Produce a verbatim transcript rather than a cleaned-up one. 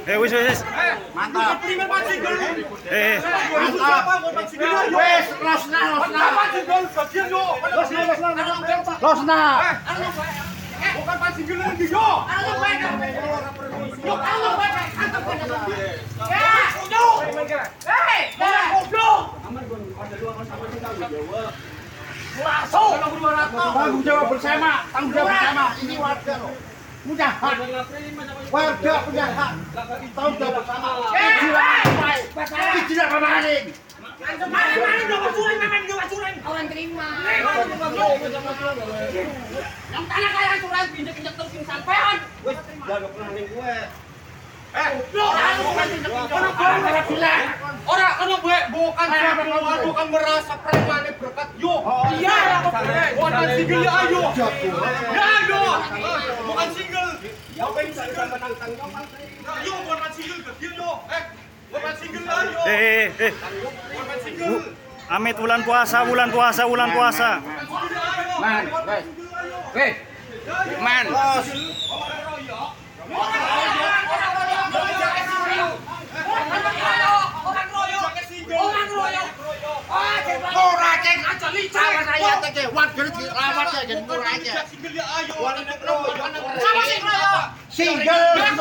Eh wis wis. Mantap. Eh. Mantap. Wes, losna, losna. Losna, losna. Bukan pansinggil lagi yo. Yo kalau bae antar bae. Ya, yo. Hei, goblok. Masuk. Tanggung jawab bersama, tanggung jawab bersama. Ini warga loh. Punya hak. Warga punya hak. Tanggung jawab bersama. Izin apa maling? Maling-maling dong curing, maling dong curing. Orang terima. Yang tanah kaya curing pinjek-pinjek terus sampean. Wes, jaga planning gue. Eh, orang kena buat bukan preman, bukan merasa preman berkat yo. Iya, bukan single ya ayo. Ya ayo. Bukan single. Apa yang bisa ditantang? Yo bukan single kecil yo. Eh, bukan single ayo. Eh eh eh. Bukan single. Amit bulan puasa, bulan puasa, bulan puasa. Man, guys. Weh. Man. Ora cek aja licik. Saya tege warga di rawat ya jadi murah aja. Single ya ayo. Sama single. Single.